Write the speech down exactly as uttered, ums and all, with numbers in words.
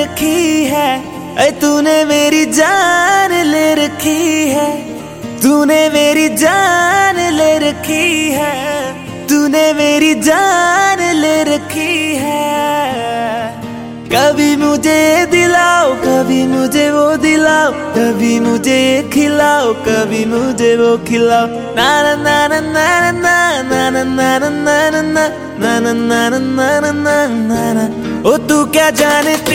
रखी है, ऐ तूने मेरी जान ले रखी है, तूने मेरी जान ले रखी है, तूने मेरी जान ले रखी है। कभी मुझे दिलाओ, कभी मुझे वो दिलाओ, कभी मुझे ये खिलाओ, कभी मुझे वो खिलाओ। ना ना ना ना ना ना ना ना ना ना ना ना ना ना ना ना ना ना ना। ओ तू क्या जानती